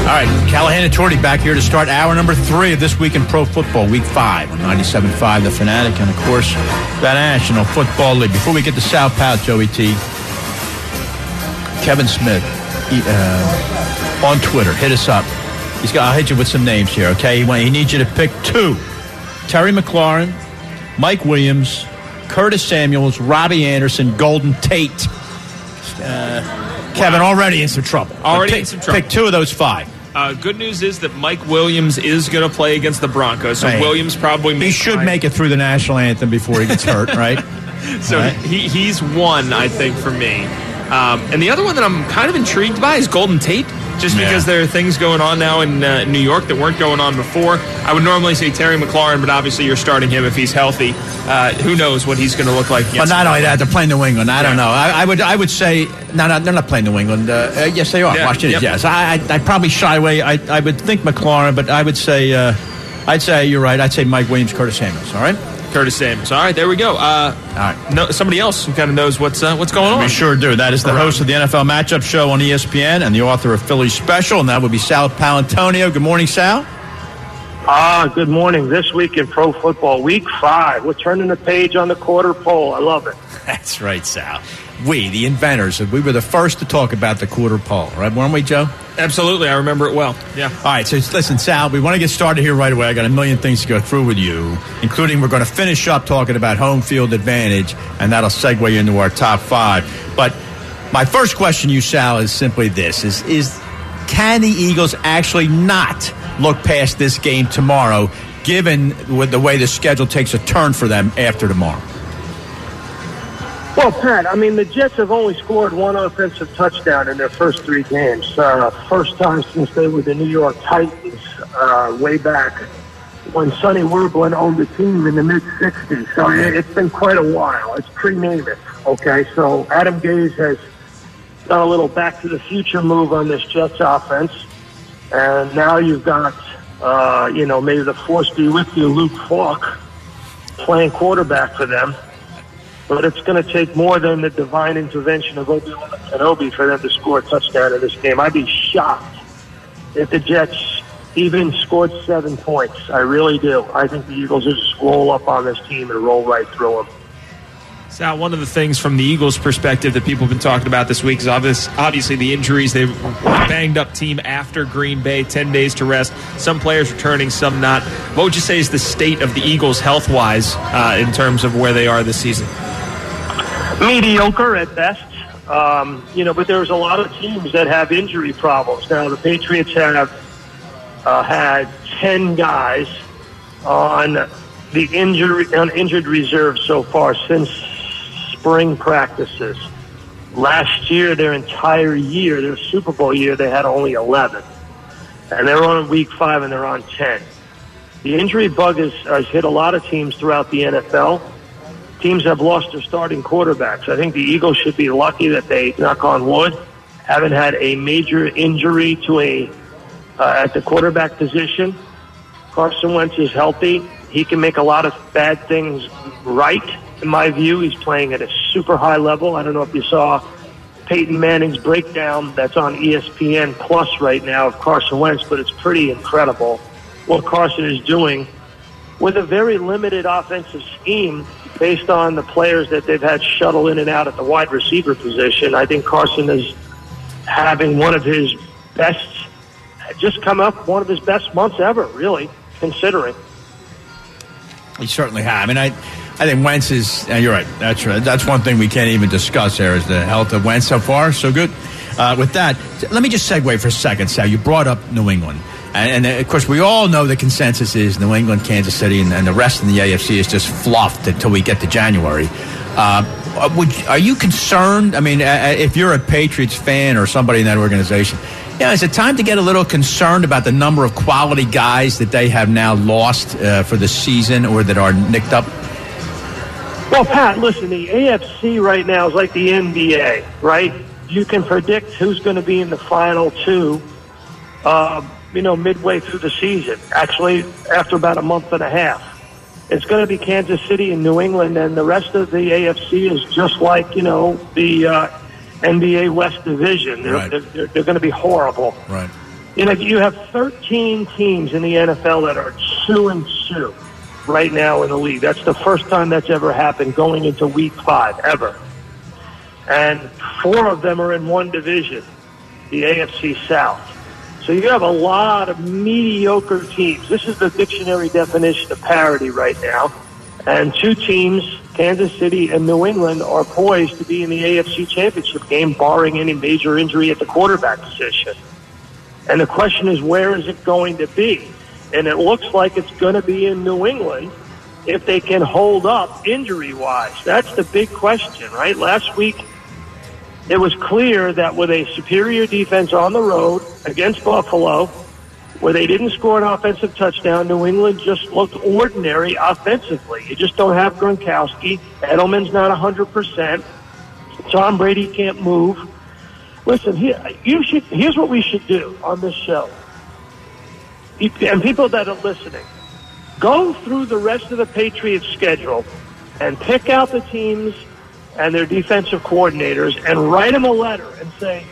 right, Callahan and Torty back here to start hour number 3 of This Week in Pro Football, Week 5 on 97.5 The Fanatic, and, of course, the National Football League. Before we get to South Pal, Joey T, Kevin Smith on Twitter, hit us up. I'll hit you with some names here, okay? He needs you to pick 2. Terry McLaurin, Mike Williams, Curtis Samuels, Robbie Anderson, Golden Tate. Kevin already in some trouble. Pick 2 of those 5. Good news is that Mike Williams is going to play against the Broncos, so Williams probably he should make it through the national anthem before he gets hurt, right? So he's one, I think, for me. And the other one that I'm kind of intrigued by is Golden Tate, just because there are things going on now in New York that weren't going on before. I would normally say Terry McLaurin, but obviously you're starting him if he's healthy. Who knows what he's going to look like against. But not only that, they're playing New England. I don't know. I would say no, they're not playing New England. Yes, they are. Washington. Yep. Yes, I'd probably shy away. I would think McLaurin, but I would say I'd say you're right. I'd say Mike Williams, Curtis Samuels. All right. Curtis Samuels. All right, there we go. All right. Somebody else who kind of knows what's going on. We sure do. That is the host of the NFL Matchup Show on ESPN and the author of Philly Special, and that would be Sal Paolantonio. Good morning, Sal. Good morning. This week in Pro Football, Week 5. We're turning the page on the quarter pole. I love it. That's right, Sal. We, the inventors, we were the first to talk about the quarter pole, right? Weren't we, Joe? Absolutely. I remember it well. Yeah. All right. So listen, Sal, we want to get started here right away. I got a million things to go through with you, including we're going to finish up talking about home field advantage, and that'll segue into our top 5. But my first question to you, Sal, is simply this: is can the Eagles actually not look past this game tomorrow, given with the way the schedule takes a turn for them after tomorrow? Well, Pat, I mean, the Jets have only scored 1 offensive touchdown in their first 3 games. First time since they were the New York Titans way back when Sonny Werblin owned the team in the mid-'60s. So it's been quite a while. It's pre-Namath, okay? So Adam Gase has done a little back-to-the-future move on this Jets offense. And now you've got, maybe the force be with you, Luke Falk, playing quarterback for them. But it's going to take more than the divine intervention of Obi-Wan Kenobi for them to score a touchdown in this game. I'd be shocked if the Jets even scored 7 points. I really do. I think the Eagles will just roll up on this team and roll right through them. Sal, one of the things from the Eagles' perspective that people have been talking about this week is obviously the injuries. They were a banged-up team after Green Bay, 10 days to rest. Some players returning, some not. What would you say is the state of the Eagles health-wise in terms of where they are this season? Mediocre at best. But there's a lot of teams that have injury problems. Now, the Patriots have had 10 guys on the injured reserve so far since spring practices. Last year, their entire year, their Super Bowl year, they had only 11. And they're on Week 5 and they're on 10. The injury bug has hit a lot of teams throughout the NFL. Teams have lost their starting quarterbacks. I think the Eagles should be lucky that they, knock on wood, haven't had a major injury to at the quarterback position. Carson Wentz is healthy. He can make a lot of bad things right, in my view. He's playing at a super high level. I don't know if you saw Peyton Manning's breakdown that's on ESPN Plus right now of Carson Wentz, but it's pretty incredible what Carson is doing with a very limited offensive scheme based on the players that they've had shuttle in and out at the wide receiver position. I think Carson is having one of his best months ever, really, considering. He certainly has. I mean, I think Wentz is, you're right, that's right. That's one thing we can't even discuss there is the health of Wentz so far. So good. With that, let me just segue for a second, Sal. You brought up New England. And of course, we all know the consensus is New England, Kansas City, and the rest of the AFC is just fluffed until we get to January. Are you concerned? I mean, if you're a Patriots fan or somebody in that organization, is it time to get a little concerned about the number of quality guys that they have now lost for the season or that are nicked up? Well, Pat, listen, the AFC right now is like the NBA, right? You can predict who's going to be in the final 2, midway through the season. Actually, after about a month and a half. It's going to be Kansas City and New England, and the rest of the AFC is just like, the NBA West Division. They're going to be horrible. Right. You have 13 teams in the NFL that are 2-2 right now in the league. That's the first time that's ever happened going into week 5, ever. And 4 of them are in one division, the AFC South. So you have a lot of mediocre teams. This is the dictionary definition of parity right now. And 2 teams, Kansas City and New England, are poised to be in the AFC Championship game, barring any major injury at the quarterback position. And the question is, where is it going to be? And it looks like it's going to be in New England if they can hold up injury-wise. That's the big question, right? Last week, it was clear that with a superior defense on the road against Buffalo, where they didn't score an offensive touchdown, New England just looked ordinary offensively. You just don't have Gronkowski. Edelman's not 100%. Tom Brady can't move. Listen, here's what we should do on this show. And people that are listening, go through the rest of the Patriots' schedule and pick out the teams and their defensive coordinators and write them a letter and say,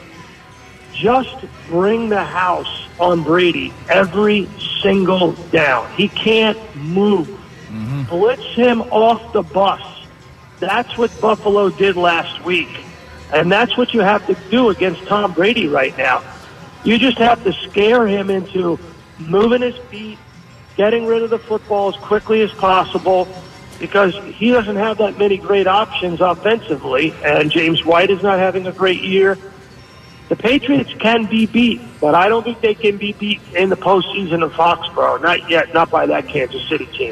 just bring the house on Brady every single down. He can't move. Mm-hmm. Blitz him off the bus. That's what Buffalo did last week. And that's what you have to do against Tom Brady right now. You just have to scare him into moving his feet, getting rid of the football as quickly as possible, because he doesn't have that many great options offensively, and James White is not having a great year. The Patriots can be beat, but I don't think they can be beat in the postseason of Foxborough. Not yet, not by that Kansas City team.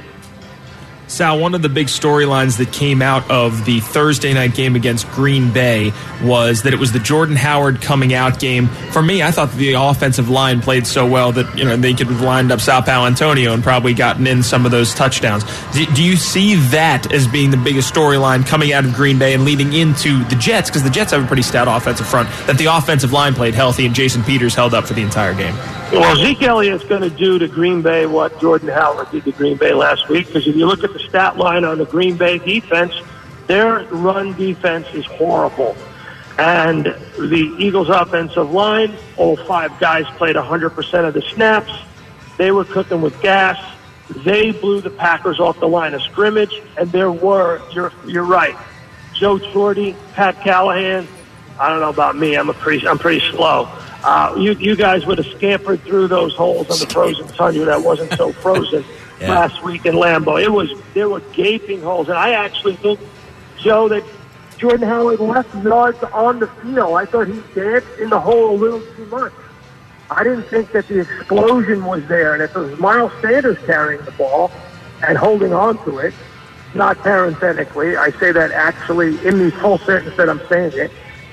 Sal, one of the big storylines that came out of the Thursday night game against Green Bay was that it was the Jordan Howard coming out game. For me, I thought the offensive line played so well that they could have lined up Sal Paolantonio and probably gotten in some of those touchdowns. Do you see that as being the biggest storyline coming out of Green Bay and leading into the Jets? Because the Jets have a pretty stout offensive front, that the offensive line played healthy and Jason Peters held up for the entire game. Well, Zeke Elliott's going to do to Green Bay what Jordan Howard did to Green Bay last week, because if you look at the stat line on the Green Bay defense, their run defense is horrible. And the Eagles' offensive line, all 5 guys played 100% of the snaps. They were cooking with gas. They blew the Packers off the line of scrimmage, and there were, you're right, Joe Torre, Pat Callahan. I don't know about me. I'm pretty slow. You guys would have scampered through those holes on the frozen tundra that wasn't so frozen last week in Lambeau. There were gaping holes, and I actually think, Joe, that Jordan Howard left yards on the field. I thought he danced in the hole a little too much. I didn't think that the explosion was there, and if it was Miles Sanders carrying the ball and holding on to it, not parenthetically, I say that actually in the full sentence that I'm saying it,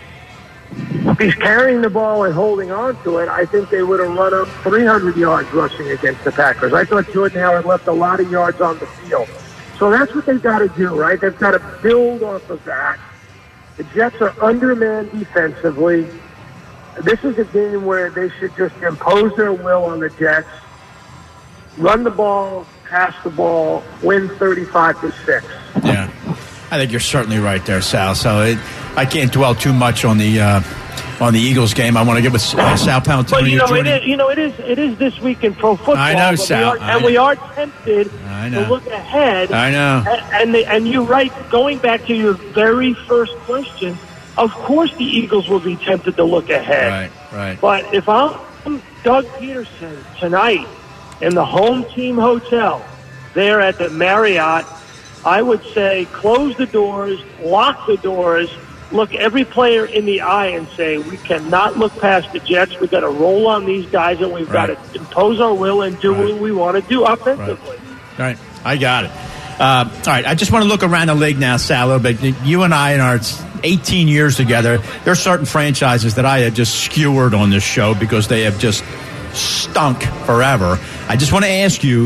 if he's carrying the ball and holding on to it, I think they would have run up 300 yards rushing against the Packers. I thought Jordan Howard left a lot of yards on the field. So that's what they've got to do, right? They've got to build off of that. The Jets are undermanned defensively. This is a game where they should just impose their will on the Jets, run the ball, pass the ball, win 35-6. Yeah, I think you're certainly right there, Sal. So I can't dwell too much on the Eagles game. I want to get with Sal Paolantonio. But it is this week in pro football. I know, Sal. We are tempted to look ahead. I know. And you're right. Going back to your very first question, of course the Eagles will be tempted to look ahead. Right. But if I'm Doug Peterson tonight in the home team hotel there at the Marriott, I would say close the doors, lock the doors, look every player in the eye and say, we cannot look past the Jets. We've got to roll on these guys, and we've got to impose our will and do what we want to do offensively. Right. I got it. All right. I just want to look around the league now, Sal, a little bit. You and I, in our 18 years together, there are certain franchises that I have just skewered on this show because they have just stunk forever. I just want to ask you,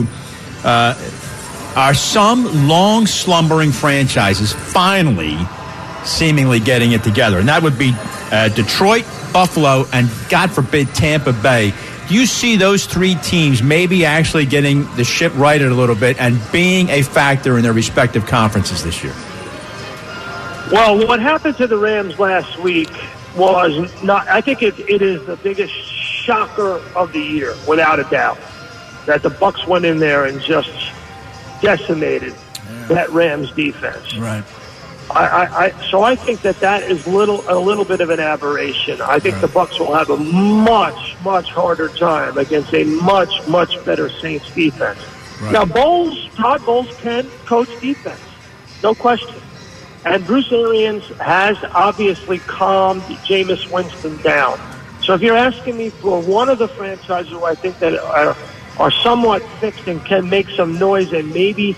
are some long slumbering franchises finally seemingly getting it together? And that would be Detroit, Buffalo, and God forbid Tampa Bay. Do you see those 3 teams maybe actually getting the ship righted a little bit and being a factor in their respective conferences this year? Well, what happened to the Rams last week was not. I think it is the biggest shocker of the year, without a doubt, that the Bucs went in there and just decimated that Rams defense. Right. So I think that is a little bit of an aberration. I think the Bucs will have a much harder time against a much better Saints defense. Right. Now, Todd Bowles can coach defense, no question. And Bruce Arians has obviously calmed Jameis Winston down. So if you're asking me for one of the franchises who I think that are somewhat fixed and can make some noise and maybe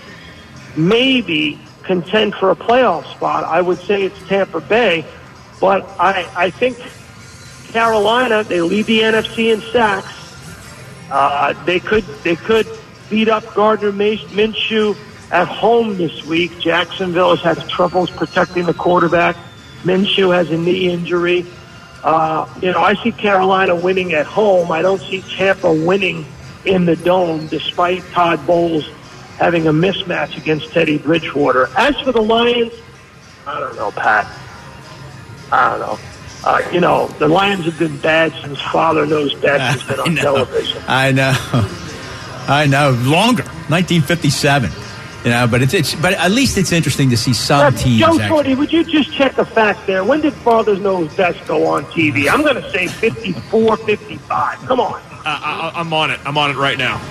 contend for a playoff spot, I would say it's Tampa Bay. But I think Carolina, they lead the NFC in sacks. They could beat up Gardner Minshew at home this week. Jacksonville has had troubles protecting the quarterback. Minshew has a knee injury. I see Carolina winning at home. I don't see Tampa winning in the Dome, despite Todd Bowles having a mismatch against Teddy Bridgewater. As for the Lions, I don't know, Pat. I don't know. The Lions have been bad since Father Knows Best has been on television. I know. Longer, 1957. But but at least it's interesting to see some teams. Joe Shorty, would you just check a fact there? When did Father Knows Best go on TV? I'm going to say 54, 55. Come on. I'm on it. I'm on it right now.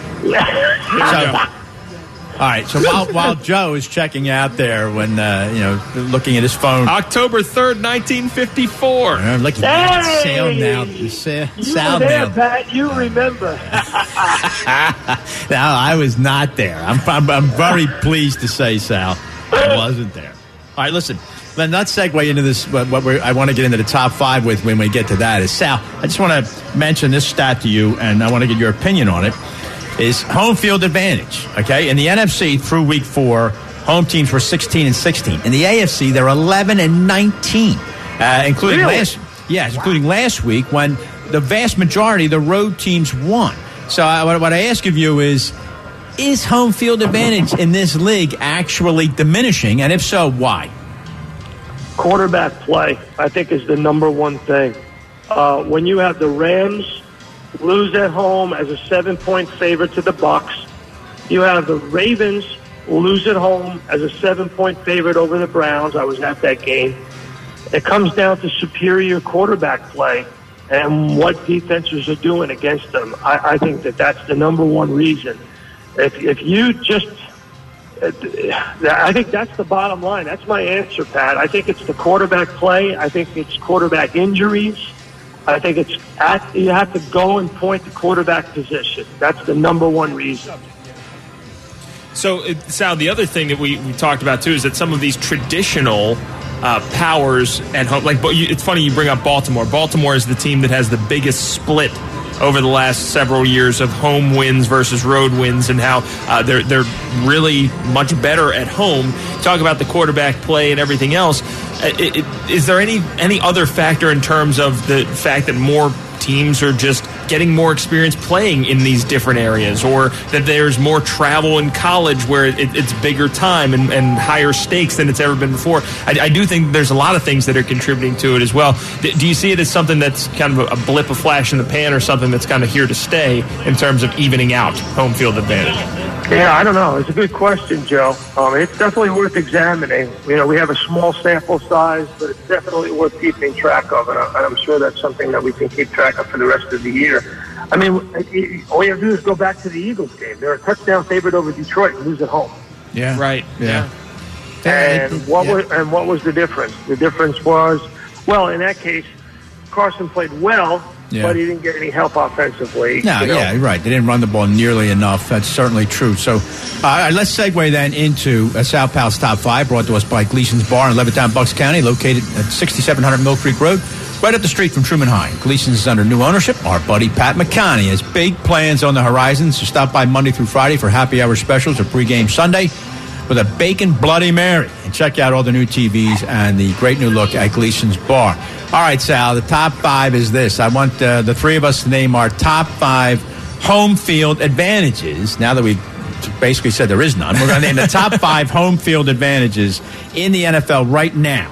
All right, so while Joe is checking out there when, looking at his phone. October 3rd, 1954. Looking at Sal now. You were there, Pat. You remember. No, I was not there. I'm very pleased to say, Sal, I wasn't there. All right, listen. Let's segue into this. I want to get into the top five with when we get to that is, Sal, I just want to mention this stat to you, and I want to get your opinion on it. Is home field advantage, okay? In the NFC through week 4, home teams were 16-16. In the AFC, they're 11-19, including including last week when the vast majority of the road teams won. So what I ask of you is home field advantage in this league actually diminishing? And if so, why? Quarterback play, I think, is the number one thing. When you have the Rams lose at home as a 7-point favorite to the Bucs. You have the Ravens lose at home as a 7-point favorite over the Browns. I was at that game. It comes down to superior quarterback play and what defenses are doing against them. I think that's the number one reason. If you just, I think that's the bottom line. That's my answer, Pat. I think it's the quarterback play. I think it's quarterback injuries. I think you have to go and point the quarterback position. That's the number one reason. So, Sal, the other thing that we talked about, too, is that some of these traditional powers at home, it's funny you bring up Baltimore. Baltimore is the team that has the biggest split over the last several years of home wins versus road wins, and how they're really much better at home. Talk about the quarterback play and everything else. Is there any other factor in terms of the fact that more teams are just getting more experience playing in these different areas, or that there's more travel in college where it's bigger time and higher stakes than it's ever been before? I do think there's a lot of things that are contributing to it as well. Do you see it as something that's kind of a blip, a flash in the pan, or something that's kind of here to stay in terms of evening out home field advantage? Yeah, I don't know. It's a good question, Joe. It's definitely worth examining. We have a small sample size, but it's definitely worth keeping track of, and I'm sure that's something that we can keep track of for the rest of the year. I mean, all you have to do is go back to the Eagles game. They're a touchdown favorite over Detroit and lose at home. Yeah, right. Yeah. And what was the difference? The difference was, well, in that case, Carson played well. Yeah. But he didn't get any help offensively. No, yeah, you're right. They didn't run the ball nearly enough. That's certainly true. So let's segue then into Sal Pal's Top 5, brought to us by Gleason's Bar in Levittown, Bucks County, located at 6700 Mill Creek Road, right up the street from Truman High. Gleason's is under new ownership. Our buddy Pat McConaughey has big plans on the horizon, so stop by Monday through Friday for happy hour specials or pregame Sunday with a bacon Bloody Mary. And check out all the new TVs and the great new look at Gleason's Bar. All right, Sal, the top 5 is this. I want the three of us to name our top 5 home field advantages. Now that we've basically said there is none, we're going to name the top 5 home field advantages in the NFL right now.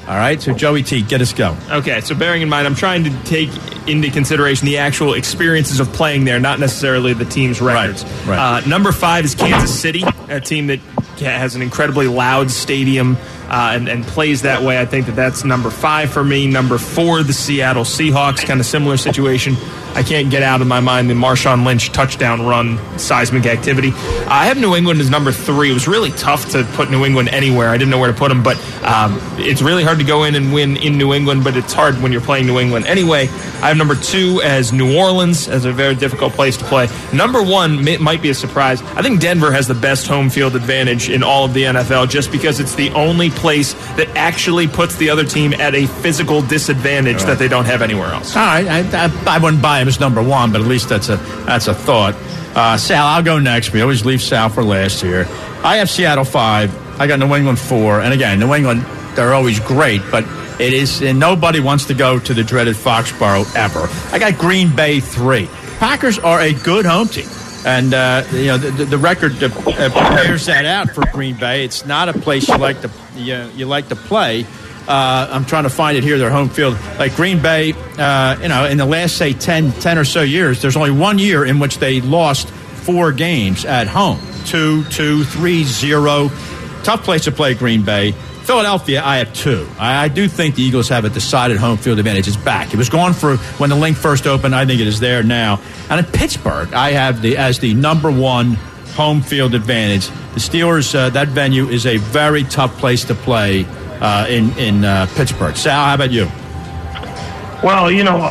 All right, so Joey T, get us going. Okay, so bearing in mind, I'm trying to take into consideration the actual experiences of playing there, not necessarily the team's records. Right. Number 5 is Kansas City, a team that has an incredibly loud stadium and plays that way. I think that's number 5 for me. Number 4, the Seattle Seahawks, kind of similar situation. I can't get out of my mind the Marshawn Lynch touchdown run seismic activity. I have New England as number 3. It was really tough to put New England anywhere. I didn't know where to put them, but it's really hard to go in and win in New England, but it's hard when you're playing New England anyway. I have number 2 as New Orleans, as a very difficult place to play. Number 1 might be a surprise. I think Denver has the best home field advantage in all of the NFL just because it's the only place that actually puts the other team at a physical disadvantage that they don't have anywhere else. All right, I wouldn't buy him as number 1, but at least that's a thought. Sal, I'll go next. We always leave Sal for last here. I have Seattle 5. I got New England 4. And again, New England, they're always great, but it is, and nobody wants to go to the dreaded Foxborough ever. I got Green Bay 3. Packers are a good home team. And, the record bears that out for Green Bay. It's not a place you like to play. I'm trying to find it here, their home field. Like Green Bay, in the last, say, 10 or so years, there's only 1 year in which they lost 4 games at home. 2-2, 3-0. Tough place to play, Green Bay. Philadelphia, I have 2. I do think the Eagles have a decided home field advantage. It's back. It was gone for when the link first opened. I think it is there now. And in Pittsburgh, I have as the number 1 home field advantage. The Steelers, that venue is a very tough place to play in Pittsburgh. Sal, how about you? Well,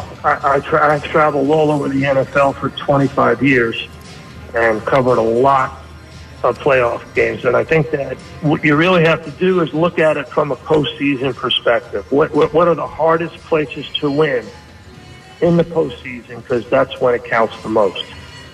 I traveled all over the NFL for 25 years and covered a lot of playoff games, and I think that what you really have to do is look at it from a postseason perspective. What are the hardest places to win in the postseason? Because that's when it counts the most.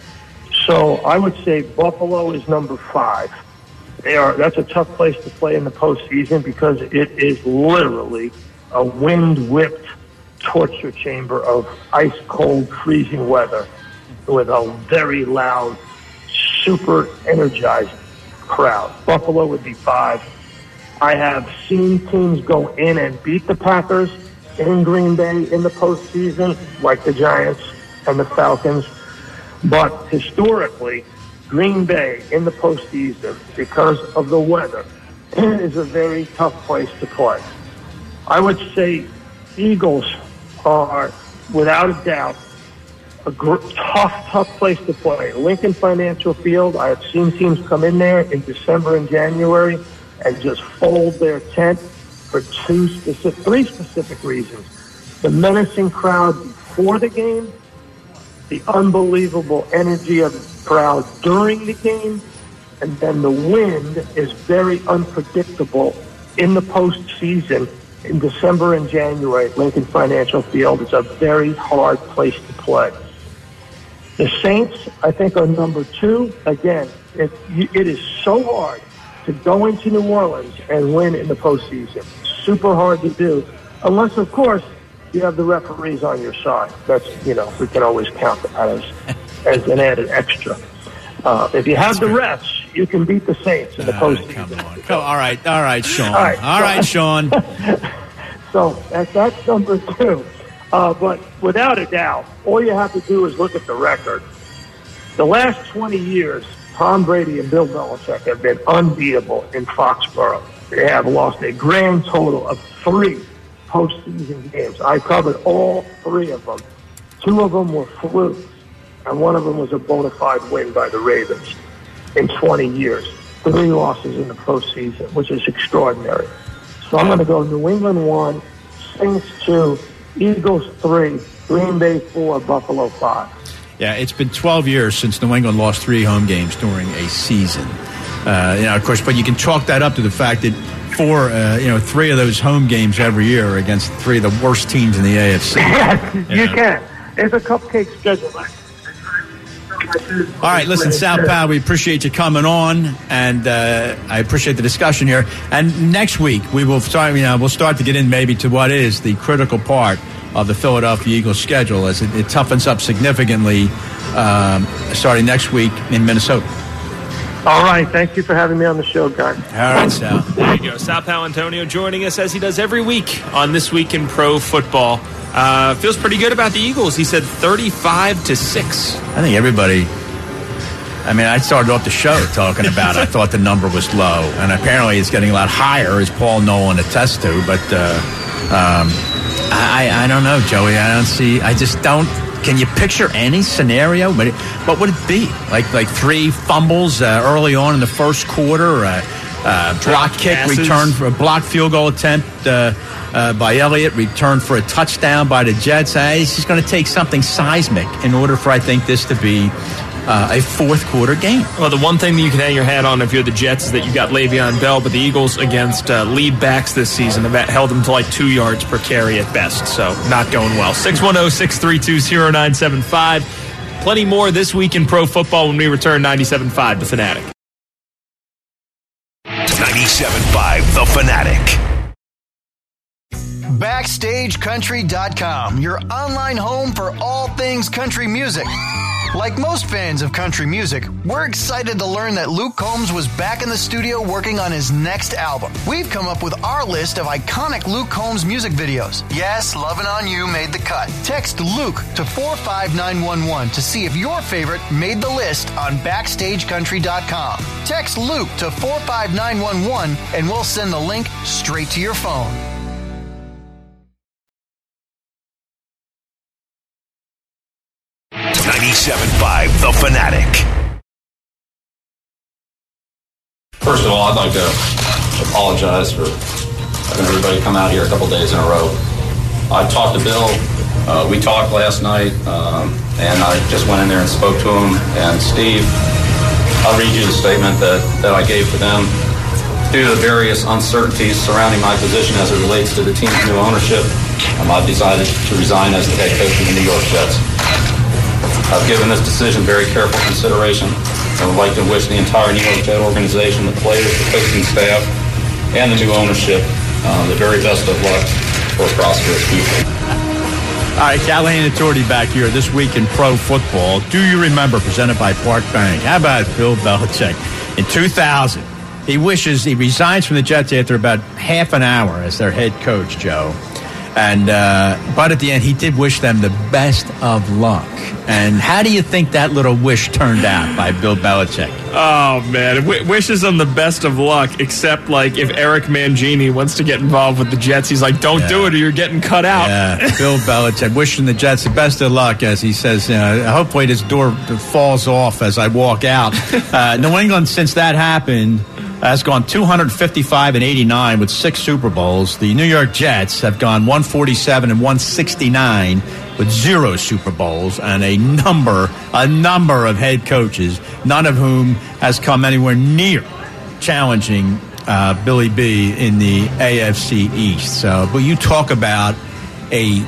So I would say Buffalo is number 5. That's a tough place to play in the postseason because it is literally a wind-whipped torture chamber of ice-cold, freezing weather with a very loud, super energized crowd. Buffalo would be 5. I have seen teams go in and beat the Packers in Green Bay in the postseason, like the Giants and the Falcons. But historically, Green Bay in the postseason, because of the weather, is a very tough place to play. I would say Eagles are, without a doubt, a tough place to play. Lincoln Financial Field, I have seen teams come in there in December and January and just fold their tent for 3 specific reasons. The menacing crowd before the game, the unbelievable energy of the crowd during the game, and then the wind is very unpredictable in the postseason in December and January at Lincoln Financial Field. It's a very hard place to play. The Saints, I think, are number 2. Again, it is so hard to go into New Orleans and win in the postseason. Super hard to do, unless, of course, you have the referees on your side. That's, we can always count that as an added extra. If you have the refs, you can beat the Saints in the postseason. Come on. All right, Sean. All right, Sean. So that's number 2. But without a doubt, all you have to do is look at the record. The last 20 years, Tom Brady and Bill Belichick have been unbeatable in Foxborough. They have lost a grand total of 3 postseason games. I covered all 3 of them. 2 of them were flukes, and 1 of them was a bona fide win by the Ravens in 20 years. 3 losses in the postseason, which is extraordinary. So I'm going to go New England 1, Saints 2, Eagles 3, Green Bay 4, Buffalo 5. Yeah, it's been 12 years since New England lost 3 home games during a season. Of course, but you can chalk that up to the fact that 3 of those home games every year are against 3 of the worst teams in the AFC. Yes, you can. It's a cupcake schedule. All right, listen, Sal Powell, we appreciate you coming on, and I appreciate the discussion here. And next week we will start. We'll start to get in maybe to what is the critical part of the Philadelphia Eagles schedule as it toughens up significantly starting next week in Minnesota. All right. Thank you for having me on the show, guys. All right, Sal. There you go. Sal Paolantonio joining us as he does every week on This Week in Pro Football. Feels pretty good about the Eagles. He said 35-6. I think everybody... I mean, I started off the show talking about it. I thought the number was low, and apparently it's getting a lot higher, as Paul Nolan attests to. But I don't know, Joey. I don't see... I just don't... Can you picture any scenario? What would it be? Like 3 fumbles early on in the first quarter, block kick, return for a block field goal attempt by Elliott, return for a touchdown by the Jets. It's just going to take something seismic in order for, I think, this to be a fourth quarter game. Well, the one thing that you can hang your hat on if you're the Jets is that you got Le'Veon Bell, but the Eagles against lead backs this season have held them to like 2 yards per carry at best, so not going well. 610-632-0975. Plenty more This Week in Pro Football when we return. 97.5 The Fanatic. 97.5 The Fanatic. BackstageCountry.com, your online home for all things country music. Like most fans of country music, we're excited to learn that Luke Combs was back in the studio working on his next album. We've come up with our list of iconic Luke Combs music videos. Yes, Lovin' On You made the cut. Text Luke to 45911 to see if your favorite made the list on BackstageCountry.com. Text Luke to 45911 and we'll send the link straight to your phone. The Fanatic. First of all, I'd like to apologize for having everybody come out here a couple days in a row. I talked to Bill. We talked last night, and I just went in there and spoke to him. And Steve, I'll read you the statement that I gave to them. Due to the various uncertainties surrounding my position as it relates to the team's new ownership, I've decided to resign as the head coach of the New York Jets. I've given this decision very careful consideration and would like to wish the entire New York Jet organization, the players, the coaching staff, and the new ownership the very best of luck for a prosperous future. All right, Callahan and Torty back here This Week in Pro Football. Do you remember, presented by Park Bank? How about Bill Belichick? In 2000, he resigns from the Jets after about half an hour as their head coach, Joe. And but at the end, he did wish them the best of luck. And how do you think that little wish turned out by Bill Belichick? Oh, man. Wishes them the best of luck, except, like, if Eric Mangini wants to get involved with the Jets, he's like, don't do it or you're getting cut out. Yeah, Bill Belichick wishing the Jets the best of luck, as he says, hopefully this door falls off as I walk out. New England, since that happened, has gone 255-89 with 6 Super Bowls. The New York Jets have gone 147 and 169 with 0 Super Bowls and a number of head coaches, none of whom has come anywhere near challenging Billy B in the AFC East. So, but you talk about a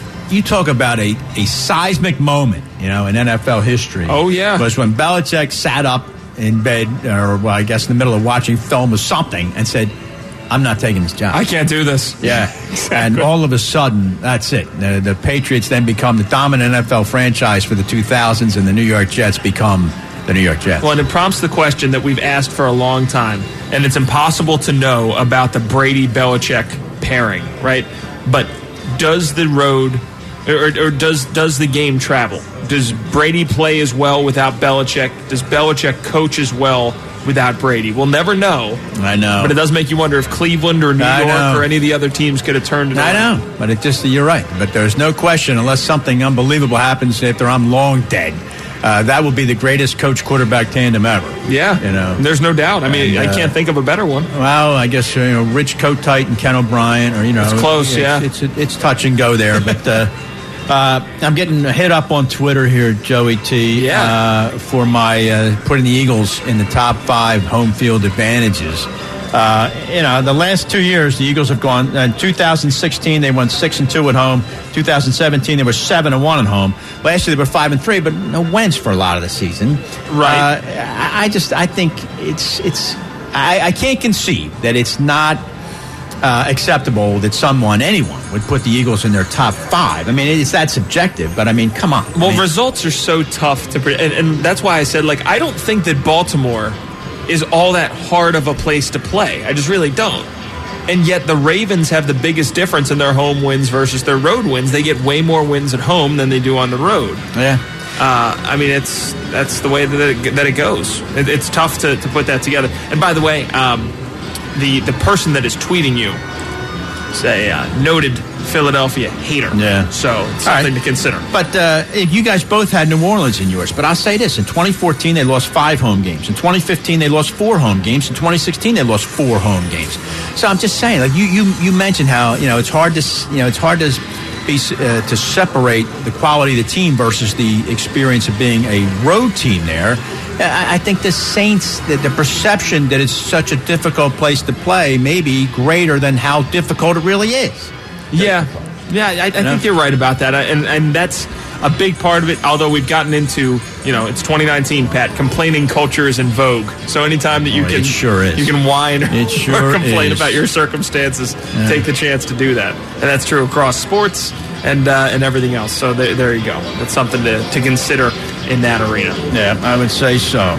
seismic moment, in NFL history. Oh yeah, was when Belichick sat up in bed, or well, I guess in the middle of watching film or something, and said, I'm not taking this job. I can't do this. Yeah. Exactly. And all of a sudden, that's it. The Patriots then become the dominant NFL franchise for the 2000s, and the New York Jets become the New York Jets. Well, and it prompts the question that we've asked for a long time, and it's impossible to know about the Brady-Belichick pairing, right? But does the road, or does the game travel? Does Brady play as well without Belichick? Does Belichick coach as well without Brady? We'll never know. I know. But it does make you wonder if Cleveland or New York or any of the other teams could have turned it around. I know. But you're right. But there's no question, unless something unbelievable happens after I'm long dead, that will be the greatest coach-quarterback tandem ever. Yeah. There's no doubt. I mean, I can't think of a better one. Well, I guess, Rich Kotite and Ken O'Brien, or, It's close, yeah. It's touch and go there, but... I'm getting hit up on Twitter here, Joey T, for my putting the Eagles in the top 5 home field advantages. The last 2 years, the Eagles have gone. In 2016, they won 6-2 at home. 2017, they were 7-1 at home. Last year, they were 5-3, but no wins for a lot of the season. Right. I think I can't conceive that it's not acceptable that anyone would put the Eagles in their top 5. I mean, it's that subjective, but I mean, come on. Well, results are so tough to predict, and that's why I said, I don't think that Baltimore is all that hard of a place to play. I just really don't. And yet the Ravens have the biggest difference in their home wins versus their road wins. They get way more wins at home than they do on the road. Yeah. I mean, that's the way that it goes. It's tough to put that together. And by the way, the person that is tweeting you is a noted Philadelphia hater. Yeah. So it's something to consider. But you guys both had New Orleans in yours. But I'll say this. In 2014, they lost 5 home games. In 2015, they lost 4 home games. In 2016, they lost 4 home games. So I'm just saying, like you mentioned how, it's hard to to separate the quality of the team versus the experience of being a road team there. I think the Saints, the perception that it's such a difficult place to play may be greater than how difficult it really is. Yeah, I think you're right about that, and that's a big part of it. Although we've gotten into, it's 2019, Pat. Complaining culture is in vogue. So anytime that you can whine or complain about your circumstances, take the chance to do that, and that's true across sports and everything else. So there you go. That's something to consider in that arena. Yeah, I would say so.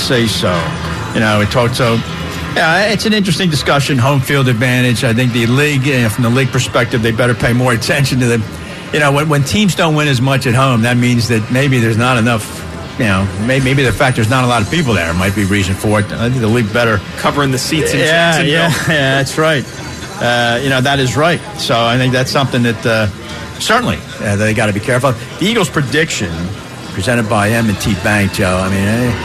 We talked so. Yeah, it's an interesting discussion, home field advantage. I think the league, from the league perspective, they better pay more attention to them. When teams don't win as much at home, that means that maybe there's not enough, maybe the fact there's not a lot of people there might be a reason for it. I think the league better. Covering the seats in Jacksonville. Yeah, that's right. That is right. So I think that's something that certainly they got to be careful of. The Eagles' prediction, presented by M&T Bank, Joe, I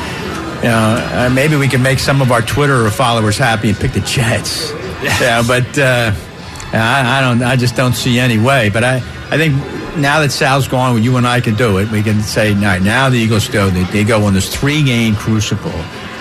mean, maybe we can make some of our Twitter followers happy and pick the Jets. Yeah, but I just don't see any way. But I think now that Sal's gone, when you and I can do it, we can say, now the Eagles go. They go on this 3-game crucible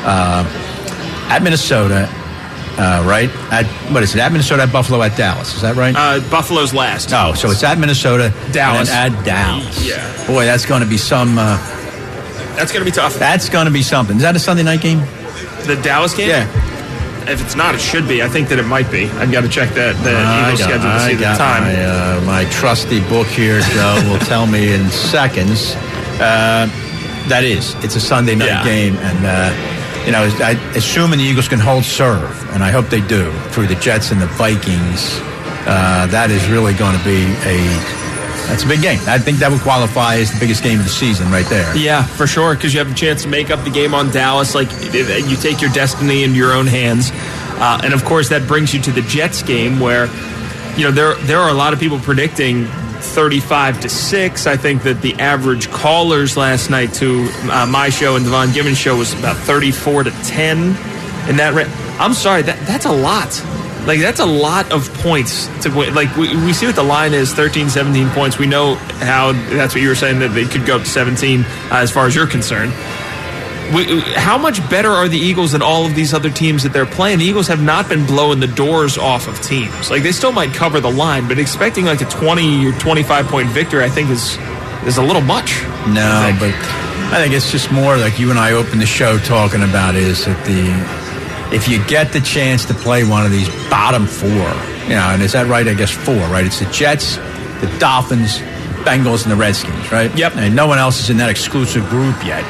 at Minnesota. Right? At Minnesota, at Buffalo, at Dallas. Is that right? Buffalo's last. Oh, so it's at Minnesota, Dallas. And at Dallas. Yeah. Boy, that's going to be some. That's going to be tough. That's going to be something. Is that a Sunday night game? The Dallas game? Yeah. If it's not, it should be. I think that it might be. I've got to check the Eagles schedule to see the time. My trusty book here, Joe, will tell me in seconds. It's a Sunday night game, and assuming the Eagles can hold serve, and I hope they do, through the Jets and the Vikings, that is really going to be that's a big game. I think that would qualify as the biggest game of the season right there. Yeah, for sure, because you have a chance to make up the game on Dallas. Like, you take your destiny into your own hands. And, of course, that brings you to the Jets game where, there are a lot of people predicting 35-6. I think that the average callers last night to my show and Devon Gibbons' show was about 34-10. In that I'm sorry, that's a lot. Like, that's a lot of points to win. Like, we see what the line is, 13, 17 points. We know how, that's what you were saying, that they could go up to 17 as far as you're concerned. How much better are the Eagles than all of these other teams that they're playing? The Eagles have not been blowing the doors off of teams. Like, they still might cover the line, but expecting like a 20 or 25-point victory, I think, is a little much. No, but I think it's just more like you and I opened the show talking about is that if you get the chance to play one of these bottom 4, and is that right? I guess 4, right? It's the Jets, the Dolphins, Bengals, and the Redskins, right? Yep. And no one else is in that exclusive group yet.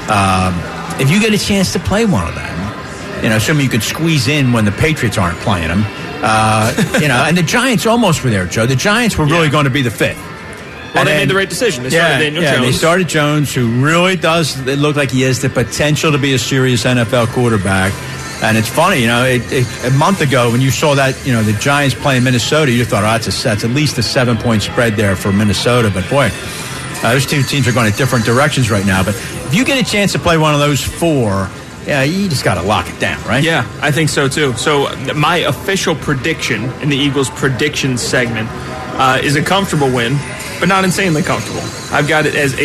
If you get a chance to play one of them, assuming you could squeeze in when the Patriots aren't playing them, and the Giants almost were there, Joe. The Giants were really going to be the 5th. Well, they made the right decision. They started Daniel Jones. They started Jones, who really does look like he has the potential to be a serious NFL quarterback. And it's funny, a month ago when you saw that, the Giants playing Minnesota, you thought, that's at least a 7-point spread there for Minnesota. But boy, those two teams are going in different directions right now. But if you get a chance to play one of those 4, you just got to lock it down, right? Yeah, I think so too. So my official prediction in the Eagles prediction segment is a comfortable win, but not insanely comfortable. I've got it as a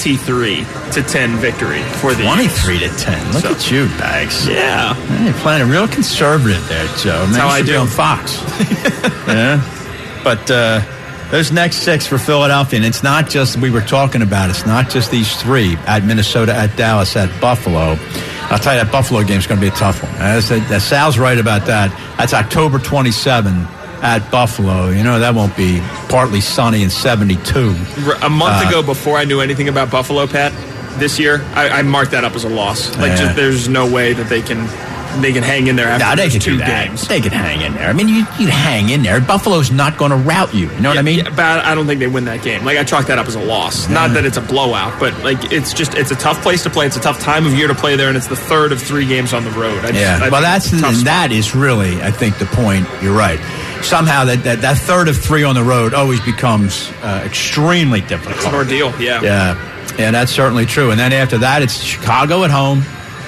23-10 victory for the 23-10. Look at you, Bags. Yeah. You're playing a real conservative there, Joe. That's how I do. On Fox. Yeah. But those next 6 for Philadelphia, and it's not just, we were talking about, it's not just these 3 at Minnesota, at Dallas, at Buffalo. I'll tell you, that Buffalo game's going to be a tough one. Sal's right about that. That's October 27 at Buffalo. That won't be partly sunny and 72. A month ago, before I knew anything about Buffalo, Pat, this year, I mark that up as a loss. Like, just, there's no way that they can hang in there after they can 2 do that. games. They can hang in there. I mean, you'd hang in there. Buffalo's not going to rout you. You know what I mean? Yeah, but I don't think they win that game. Like, I chalk that up as a loss. Not that it's a blowout, but like it's a tough place to play. It's a tough time of year to play there, and it's the third of 3 games on the road. That is really, I think, the point. You're right. Somehow that third of 3 on the road always becomes extremely difficult. It's an ordeal. Yeah, that's certainly true. And then after that, it's Chicago at home.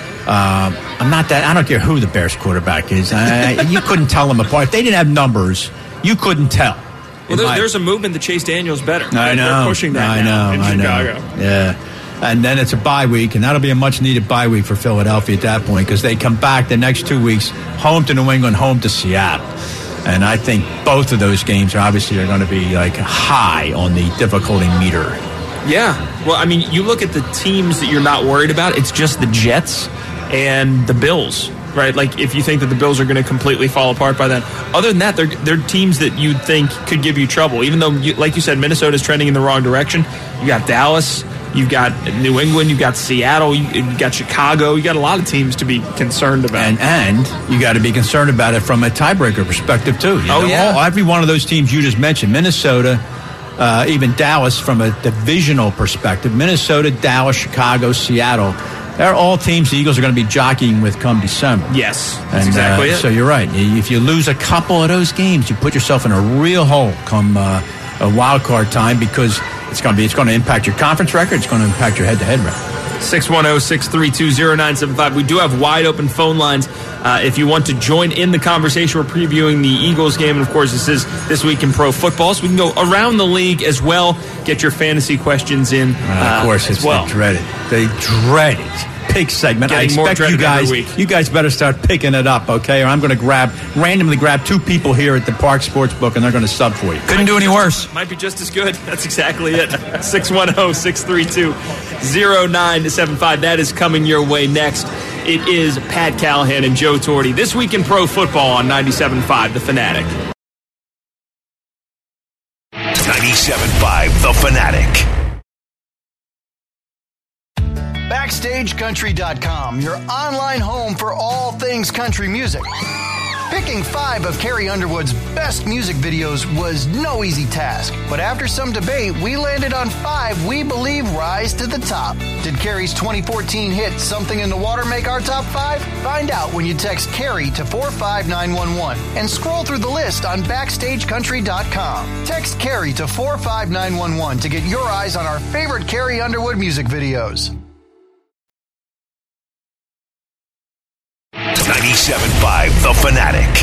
I don't care who the Bears quarterback is. You couldn't tell them apart. If they didn't have numbers, you couldn't tell. Well, there's a movement that Chase Daniel's better. I know. They're pushing that now in Chicago. Yeah. And then it's a bye week, and that'll be a much-needed bye week for Philadelphia at that point because they come back the next 2 weeks, home to New England, home to Seattle. And I think both of those games are going to be like high on the difficulty meter. Yeah. Well, I mean, you look at the teams that you're not worried about, it's just the Jets and the Bills, right? Like, if you think that the Bills are going to completely fall apart by then. Other than that, they're teams that you'd think could give you trouble. Even though, like you said, Minnesota's trending in the wrong direction. You got Dallas, you've got New England, you've got Seattle, you've got Chicago. You got a lot of teams to be concerned about. And you got to be concerned about it from a tiebreaker perspective, too. Every one of those teams you just mentioned, Minnesota, even Dallas from a divisional perspective, Minnesota, Dallas, Chicago, Seattle, they're all teams the Eagles are going to be jockeying with come December. Yes, that's exactly it. So you're right. If you lose a couple of those games, you put yourself in a real hole come a wild card time because it's going to impact your conference record. It's going to impact your head-to-head record. 610-632-0975. We do have wide open phone lines. If you want to join in the conversation, we're previewing the Eagles game. And, of course, this is This Week in Pro Football. So we can go around the league as well, get your fantasy questions in of course, it's well. They dreaded pick segment. I expect you guys better start picking it up, okay? Or I'm going to randomly grab 2 people here at the Park Sportsbook, and they're going to sub for you. Couldn't do any worse. Might be just as good. That's exactly it. 610-632-0975. That is coming your way next. It is Pat Callahan and Joe Torti. This Week in Pro Football on 97.5 The Fanatic. 97.5 The Fanatic. BackstageCountry.com, your online home for all things country music. Picking 5 of Carrie Underwood's best music videos was no easy task, but after some debate, we landed on 5 we believe rise to the top. Did Carrie's 2014 hit Something in the Water make our top 5? Find out when you text Carrie to 45911 and scroll through the list on BackstageCountry.com. Text Carrie to 45911 to get your eyes on our favorite Carrie Underwood music videos. 97.5 The Fanatic.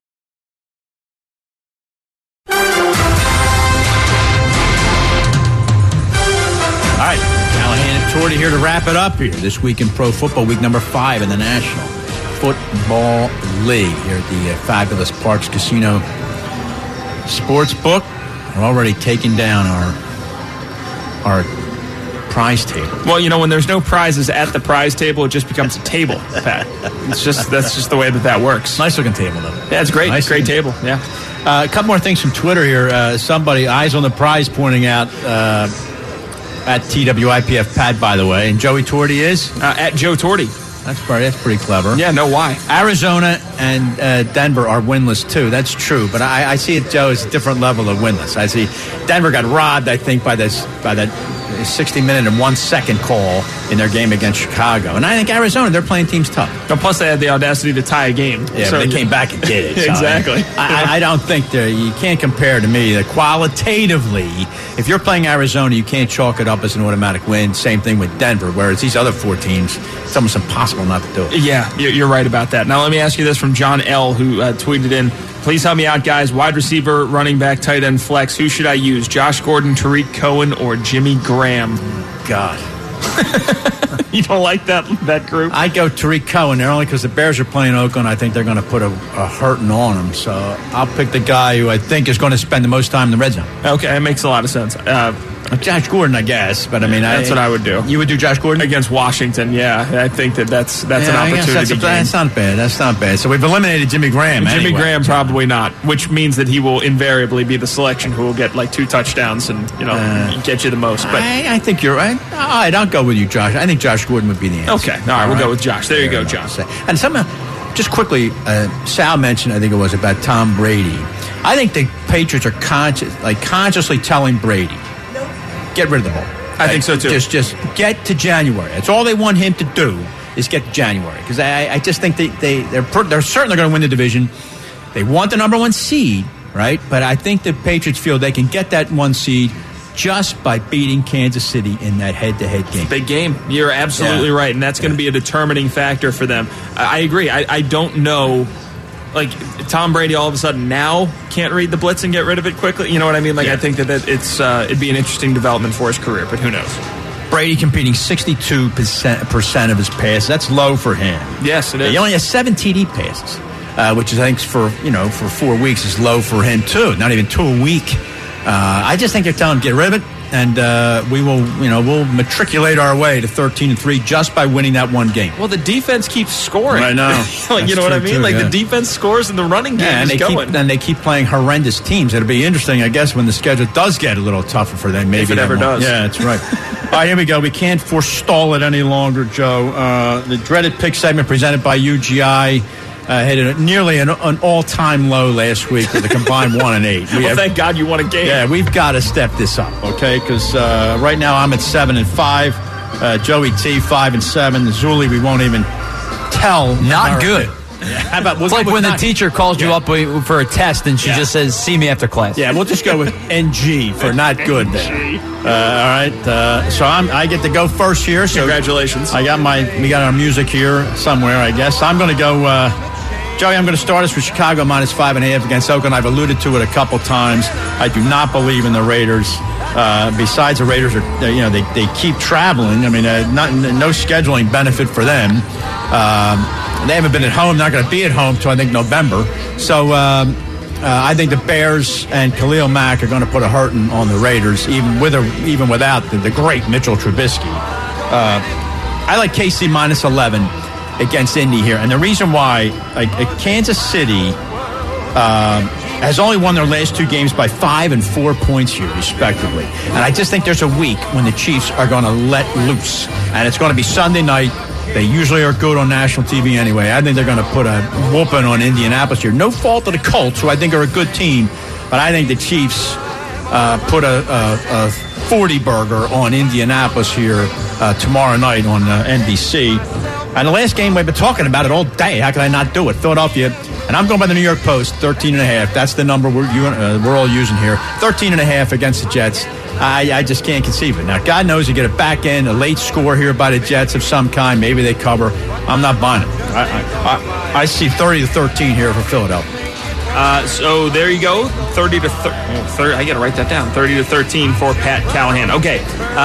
All right, Callahan and Torti here to wrap it up here. This Week in Pro Football, week number 5 in the National Football League here at the fabulous Parks Casino Sportsbook. We're already taking down our prize table. Well, when there's no prizes at the prize table, it just becomes a table, Pat. That's just the way that works. Nice looking table, though. Yeah, it's great. Great table. Yeah. A couple more things from Twitter here. Somebody, Eyes on the Prize, pointing out at TWIPF Pat, by the way, and Joey Torti is at Joe Torti. That's pretty clever. Yeah, no, why? Arizona and Denver are winless, too. That's true. But I see it, Joe, as a different level of winless. I see Denver got robbed, I think, by that 60-minute and 1-second call in their game against Chicago. And I think Arizona, they're playing teams tough. And plus, they had the audacity to tie a game. Yeah, so they came back and did it. So exactly. I don't think you can't compare to me that qualitatively, if you're playing Arizona, you can't chalk it up as an automatic win. Same thing with Denver, whereas these other 4 teams, it's almost impossible not to do it. Yeah, you're right about that. Now, let me ask you this from John L., who tweeted in, please help me out, guys. Wide receiver, running back, tight end, flex. Who should I use? Josh Gordon, Tariq Cohen, or Jimmy Graham? God. You don't like that group? I go Tariq Cohen there only because the Bears are playing Oakland. I think they're going to put a hurting on him. So I'll pick the guy who I think is going to spend the most time in the red zone. Okay, that makes a lot of sense. Josh Gordon, I guess, but I mean, that's what I would do. You would do Josh Gordon against Washington? Yeah, I think that's an opportunity. That's not bad. That's not bad. So we've eliminated Jimmy Graham. Jimmy Graham probably not, which means that he will invariably be the selection who will get like 2 touchdowns and get you the most. But I think you're right. All right, I'll go with you, Josh. I think Josh Gordon would be the answer. Okay, all right, we'll go with Josh. There you go, Josh. And just quickly, Sal mentioned, I think it was about Tom Brady. I think the Patriots are consciously telling Brady, get rid of the ball. I think so too. Just get to January. That's all they want him to do is get to January. Because I just think they're certainly going to win the division. They want the number 1 seed, right? But I think the Patriots feel they can get that 1 seed just by beating Kansas City in that head-to-head game. Big game. You're absolutely right, and that's going to be a determining factor for them. I agree. I don't know. Like, Tom Brady all of a sudden now can't read the blitz and get rid of it quickly. You know what I mean? Like, I think that it'd be an interesting development for his career, but who knows? Brady completing 62% of his passes. That's low for him. Yes, it is. He only has 7 TD passes, which I think for 4 weeks is low for him too. Not even 2 a week. I just think they're telling him get rid of it, and we'll matriculate our way to 13-3 just by winning that 1 game. Well, the defense keeps scoring. I know. You know what I mean? The defense scores and the running game is going. And they keep playing horrendous teams. It'll be interesting, I guess, when the schedule does get a little tougher for them. Maybe if it ever does. Yeah, that's right. All right, here we go. We can't forestall it any longer, Joe. The dreaded pick segment presented by UGI. Hit nearly an all-time low last week with a combined 1-8. Thank God you won a game. Yeah, we've got to step this up, okay? Because right now I'm at 7-5. Joey T 5-7. Zuli, we won't even tell. Not good. How about it's like when the teacher calls you up for a test and she just says, "See me after class." Yeah, we'll just go with NG for not good there. All right, so I get to go first here. So congratulations. We got our music here somewhere, I guess. I'm going to go. Joey, I'm going to start us with Chicago minus 5.5 against Oakland. I've alluded to it a couple times. I do not believe in the Raiders. Besides, the Raiders they keep traveling. I mean, no scheduling benefit for them. They haven't been at home. Not going to be at home till I think November. So I think the Bears and Khalil Mack are going to put a hurting on the Raiders, even without the great Mitchell Trubisky. I like KC minus 11 against Indy here, and the reason why, Kansas City has only won their last 2 games by 5 and 4 points here, respectively. And I just think there's a week when the Chiefs are going to let loose, and it's going to be Sunday night. They usually are good on national TV anyway. I think they're going to put a whooping on Indianapolis here. No fault of the Colts, who I think are a good team, but I think the Chiefs put a 40 burger on Indianapolis here tomorrow night on NBC. And the last game, we've been talking about it all day. How can I not do it? Philadelphia, and I'm going by the New York Post, 13.5. That's the number we're all using here. 13.5 against the Jets. I just can't conceive it. Now, God knows you get a back end, a late score here by the Jets of some kind. Maybe they cover. I'm not buying it. I see 30-13 here for Philadelphia. So there you go, 30 to 30. I got to write that down. 30-13 for Pat Callahan. Okay,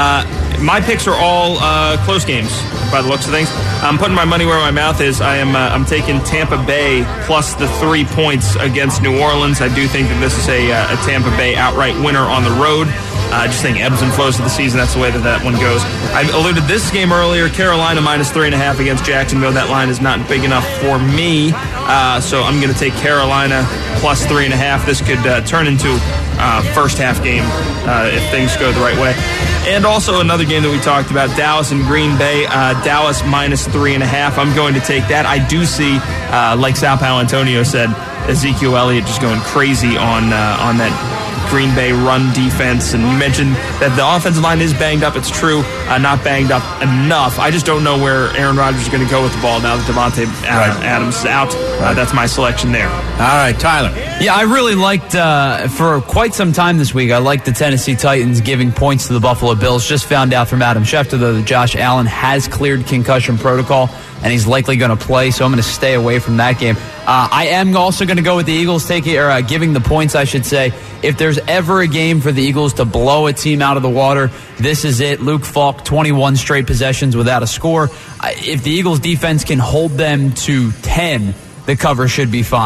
my picks are all close games by the looks of things. I'm putting my money where my mouth is. I'm taking Tampa Bay plus the 3 points against New Orleans. I do think that this is a Tampa Bay outright winner on the road. I just think ebbs and flows of the season. That's the way that one goes. I alluded this game earlier. Carolina minus 3.5 against Jacksonville. That line is not big enough for me. So I'm going to take Carolina plus 3.5. This could turn into first half game if things go the right way. And also another game that we talked about, Dallas and Green Bay. Dallas minus 3.5. I'm going to take that. I do see, like Sal Paolantonio said, Ezekiel Elliott just going crazy on that Green Bay run defense. And you mentioned that the offensive line is banged up. It's true, not banged up enough. I just don't know where Aaron Rodgers is going to go with the ball now that Devontae Adams is out. That's my selection there. All right, Tyler. Yeah, I really liked, for quite some time this week, I liked the Tennessee Titans giving points to the Buffalo Bills. Just found out from Adam Schefter, though, that Josh Allen has cleared concussion protocol, and he's likely going to play, so I'm going to stay away from that game. I am also going to go with the Eagles giving the points, I should say. If there's ever a game for the Eagles to blow a team out of the water, this is it. Luke Falk, 21 straight possessions without a score. If the Eagles defense can hold them to 10, the cover should be fine.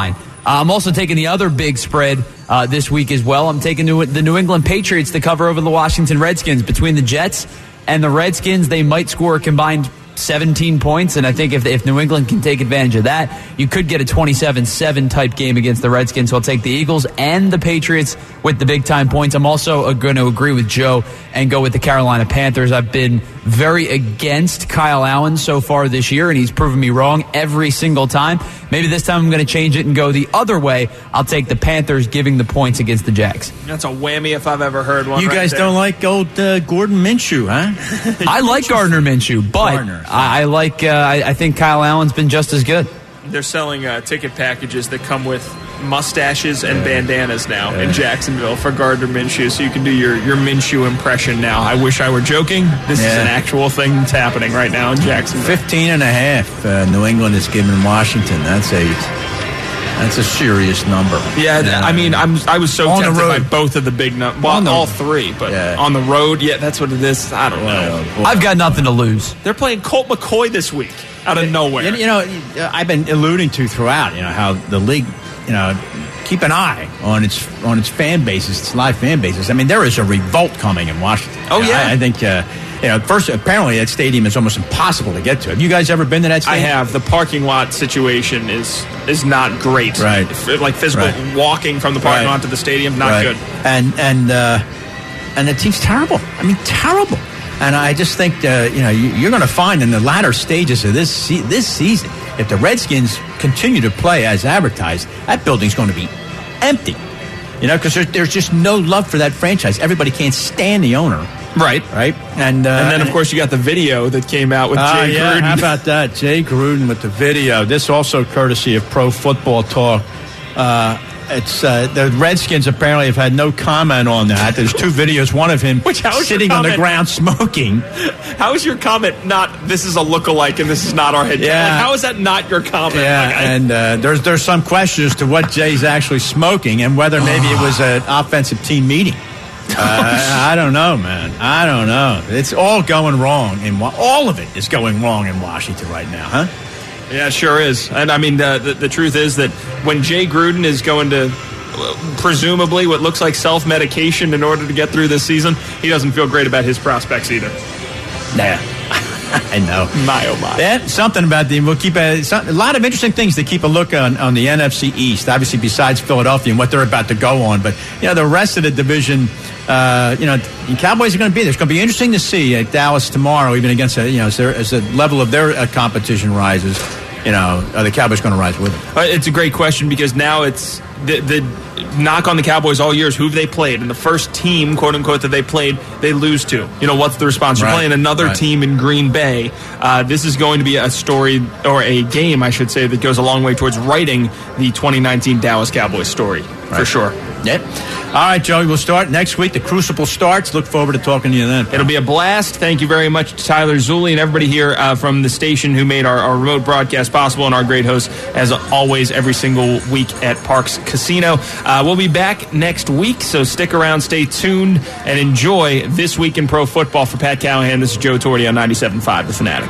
I'm also taking the other big spread this week as well. I'm taking the New England Patriots to cover over the Washington Redskins. Between the Jets and the Redskins, they might score a combined 17 points, and I think if New England can take advantage of that, you could get a 27-7 type game against the Redskins. So I'll take the Eagles and the Patriots with the big-time points. I'm also going to agree with Joe and go with the Carolina Panthers. I've been very against Kyle Allen so far this year, and he's proven me wrong every single time. Maybe this time I'm going to change it and go the other way. I'll take the Panthers giving the points against the Jags. That's a whammy if I've ever heard one. You guys don't like old Gordon Minshew, huh? I like Gardner Minshew, but I think Kyle Allen's been just as good. They're selling ticket packages that come with mustaches and bandanas now in Jacksonville for Gardner Minshew, so you can do your Minshew impression now. I wish I were joking. This is an actual thing that's happening right now in Jacksonville. 15.5. New England is giving Washington. That's a serious number. Yeah, I mean, I was so tempted by both of the big numbers. Well, all three, but on the road, that's what it is. I don't know. I've got nothing to lose. They're playing Colt McCoy this week out of nowhere. You know, I've been alluding to throughout, how the league, keep an eye on its fan bases, its live fan bases. I mean, there is a revolt coming in Washington. I think. First, apparently that stadium is almost impossible to get to. Have you guys ever been to that stadium? I have. The parking lot situation is not great. Right. Like physical walking from the parking lot to the stadium, not good. And the team's terrible. I mean, terrible. And I just think you're going to find in the latter stages of this season, if the Redskins continue to play as advertised, that building's going to be empty. Because there's just no love for that franchise. Everybody can't stand the owner. Right. And then, of course, you got the video that came out with Jay Gruden. How about that? Jay Gruden with the video. This also courtesy of Pro Football Talk. It's the Redskins apparently have had no comment on that. There's two videos. One of him sitting on the ground smoking. How is your comment not, this is a lookalike and this is not our head? Yeah. How is that not your comment? Yeah, and there's some question as to what Jay's actually smoking and whether maybe it was an offensive team meeting. I don't know, man. I don't know. It's all going wrong. All of it is going wrong in Washington right now, huh? Yeah, it sure is. And, I mean, the truth is that when Jay Gruden is going to presumably what looks like self-medication in order to get through this season, he doesn't feel great about his prospects either. Nah. I know. My, oh, my. Yeah, something about we'll keep a lot of interesting things to keep a look on the NFC East, obviously besides Philadelphia and what they're about to go on. But, the rest of the division, the Cowboys are going to be there. It's going to be interesting to see Dallas tomorrow, even against, as the level of their competition rises. Are the Cowboys going to rise with them? It's a great question because now it's the knock on the Cowboys all year is who have they played, and the first team, quote unquote, that they played, they lose to. What's the response? You're playing another team in Green Bay. This is going to be a story or a game, I should say, that goes a long way towards writing the 2019 Dallas Cowboys story for sure. Yep. All right, Joey, we'll start next week. The Crucible starts. Look forward to talking to you then. It'll be a blast. Thank you very much to Tyler Zulli and everybody here from the station who made our remote broadcast possible, and our great hosts, as always, every single week at Parks Casino. We'll be back next week, so stick around, stay tuned, and enjoy This Week in Pro Football. For Pat Callahan, this is Joe Torti on 97.5 The Fanatic.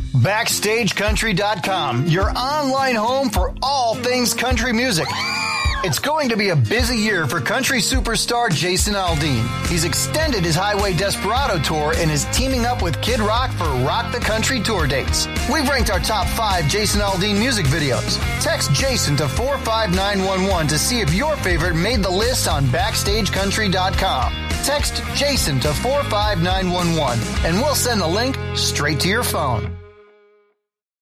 BackstageCountry.com, your online home for all things country music. It's going to be a busy year for country superstar Jason Aldean. He's extended his Highway Desperado tour and is teaming up with Kid Rock for Rock the Country tour dates. We've ranked our top 5 Jason Aldean music videos. Text Jason to 45911 to see if your favorite made the list on BackstageCountry.com. Text Jason to 45911 and we'll send the link straight to your phone.